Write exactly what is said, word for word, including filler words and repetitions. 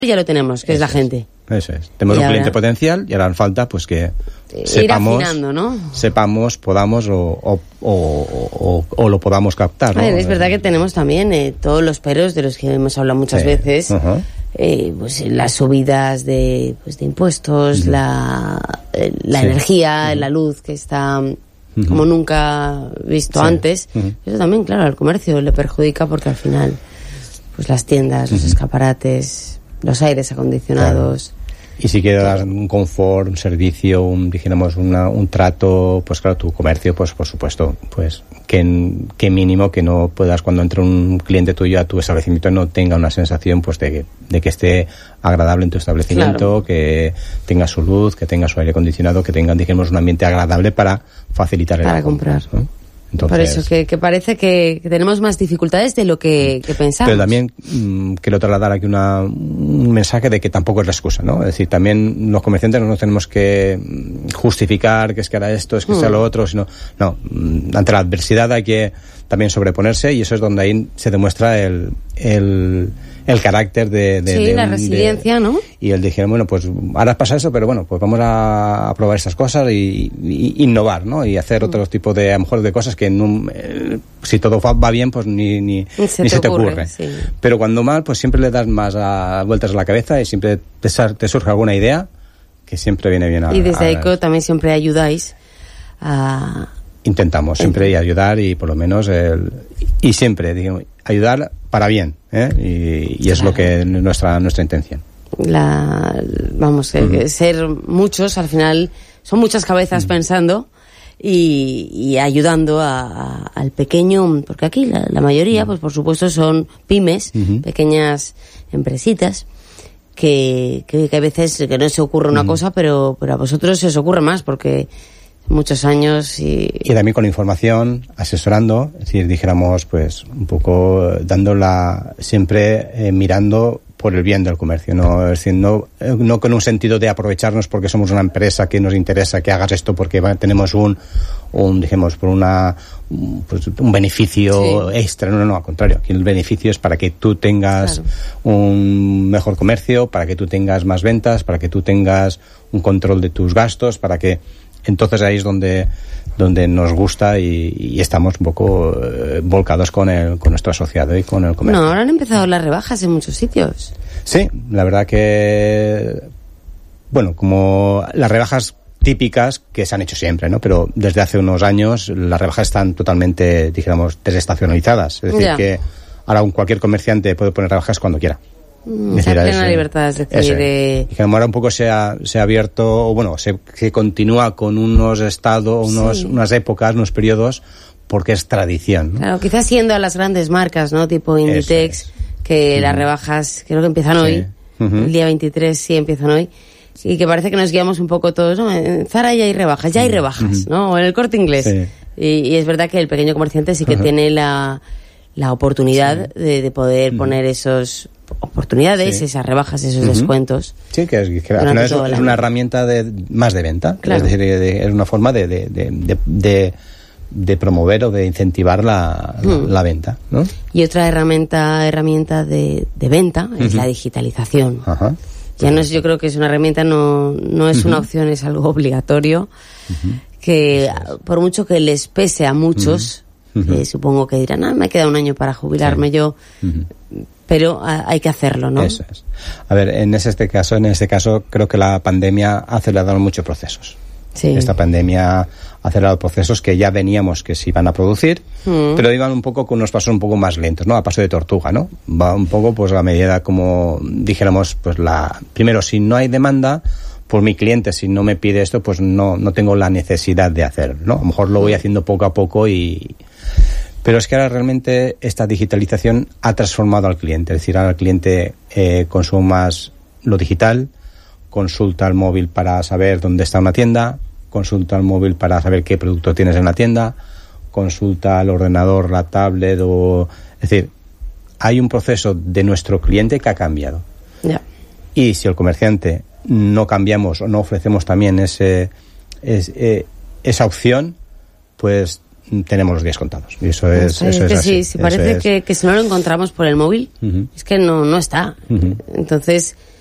ya lo tenemos, que Eso es la gente. Eso es. Tenemos y un ahora, cliente potencial y ahora falta pues que sepamos, ir afinando, ¿no? sepamos, podamos o, o, o, o, o lo podamos captar, ¿no? Ver, es verdad que tenemos también eh, todos los peros de los que hemos hablado muchas sí. veces, uh-huh. eh, pues las subidas de, pues, de impuestos, uh-huh. la, eh, la sí. energía, uh-huh. la luz que está uh-huh. como nunca visto sí. antes. Uh-huh. Eso también, claro, al comercio le perjudica porque al final pues las tiendas, uh-huh. los escaparates, los aires acondicionados... Claro. Y si quieres dar un confort, un servicio, un, dijéramos, una, un trato, pues claro, tu comercio, pues por supuesto, pues que, que mínimo que no puedas, cuando entre un cliente tuyo a tu establecimiento, no tenga una sensación pues de que, de que esté agradable en tu establecimiento, claro. que tenga su luz, que tenga su aire acondicionado, que tenga, dijéramos, un ambiente agradable para facilitar el Para comprar. ¿no? Entonces, por eso, que, que parece que, que tenemos más dificultades de lo que, que pensamos. Pero también mmm, quiero trasladar aquí una, un mensaje de que tampoco es la excusa, ¿no? Es decir, también los comerciantes no nos tenemos que justificar que es que ahora esto, es que mm. sea lo otro, sino, no, ante la adversidad hay que también sobreponerse y eso es donde ahí se demuestra el, el, el carácter de... de sí, de la un, resiliencia, de, ¿no? Y él dijeron, bueno, pues ahora pasa eso, pero bueno, pues vamos a, a probar estas cosas y, y innovar, ¿no? Y hacer mm. otro tipo de, a lo mejor, de cosas que en un, eh, si todo va, va bien, pues ni, ni, ni se ni te se te ocurre. ocurre. Sí. Pero cuando mal, pues siempre le das más a, vueltas a la cabeza y siempre te, te surge alguna idea que siempre viene bien a... Y desde a, AICO también siempre ayudáis a... Intentamos siempre y ayudar y por lo menos el, y siempre digamos, ayudar para bien, ¿eh? y, y es claro. lo que es nuestra nuestra intención. La, vamos, uh-huh. ser muchos al final son muchas cabezas uh-huh. pensando y, y ayudando a, a, al pequeño, porque aquí la, la mayoría, uh-huh. pues por supuesto son pymes, uh-huh. pequeñas empresitas. Que, que, que a veces que no se ocurre una uh-huh. cosa, pero, pero a vosotros se os ocurre más porque muchos años y... Y también con información, asesorando, es decir, dijéramos, pues, un poco dándola siempre eh, mirando por el bien del comercio, no, es decir, no, no con un sentido de aprovecharnos porque somos una empresa que nos interesa que hagas esto porque va, tenemos un, un, dijemos, por una, un, pues, un beneficio sí. extra, no, no, no, al contrario, aquí el beneficio es para que tú tengas claro. un mejor comercio, para que tú tengas más ventas, para que tú tengas un control de tus gastos, para que entonces ahí es donde donde nos gusta y, y estamos un poco eh, volcados con el con nuestro asociado y con el comercio. No, ahora han empezado las rebajas en muchos sitios. Sí, la verdad que bueno, como las rebajas típicas que se han hecho siempre, ¿no? Pero desde hace unos años las rebajas están totalmente, dijéramos, desestacionalizadas. Es decir, ya. que ahora un cualquier comerciante puede poner rebajas cuando quiera. Mm, es decir, o sea, plena libertad, es decir... Eh... Y que ahora un poco se ha, se ha abierto, o bueno, se, se continúa con unos estados, unos, sí. unas épocas, unos periodos, porque es tradición, ¿no? Claro, quizás siendo a las grandes marcas, ¿no? Tipo Inditex, es. que uh-huh. las rebajas creo que empiezan sí. hoy, uh-huh. el día veintitrés sí empiezan hoy, y que parece que nos guiamos un poco todos, ¿no? En Zara ya hay rebajas, ya hay rebajas, uh-huh. ¿no? O en el Corte Inglés. Sí. Y, y es verdad que el pequeño comerciante sí que uh-huh. tiene la, la oportunidad sí. de, de poder uh-huh. poner esos... oportunidades, sí. esas rebajas, esos uh-huh. descuentos. Sí, que, es, que al final es, es una herramienta de más de venta, claro. es decir, de, de, es una forma de, de, de, de, de, de promover o de incentivar la, uh-huh. la, la venta, ¿no? Y otra herramienta herramienta de, de venta uh-huh. es la digitalización. Uh-huh. Ya no es, yo creo que es una herramienta, no, no es uh-huh. una opción, es algo obligatorio, uh-huh. que por mucho que les pese a muchos, uh-huh. eh, supongo que dirán, ah, me queda un año para jubilarme sí. yo, uh-huh. pero a, hay que hacerlo, ¿no? Eso es. A ver, en este caso, en este caso, creo que la pandemia ha acelerado muchos procesos. Sí. Esta pandemia ha acelerado procesos que ya veníamos que se iban a producir, mm. pero iban un poco con unos pasos un poco más lentos, ¿no? A paso de tortuga, ¿no? Va un poco, pues, a medida como dijéramos, pues, la, primero, si no hay demanda, por mi cliente, si no me pide esto, pues no, no tengo la necesidad de hacerlo, ¿no? A lo mejor lo voy haciendo poco a poco y... Pero es que ahora realmente esta digitalización ha transformado al cliente. Es decir, ahora el cliente eh, consume más lo digital, consulta el móvil para saber dónde está una tienda, consulta el móvil para saber qué producto tienes en la tienda, consulta el ordenador, la tablet o... Es decir, hay un proceso de nuestro cliente que ha cambiado. Yeah. Y si el comerciante no cambiamos o no ofrecemos también ese, ese eh, esa opción, pues tenemos los días contados. Y eso es, sí, eso es es que así. Sí, si parece es. Que, que si no lo encontramos por el móvil, uh-huh. es que no, no está. Uh-huh. Entonces,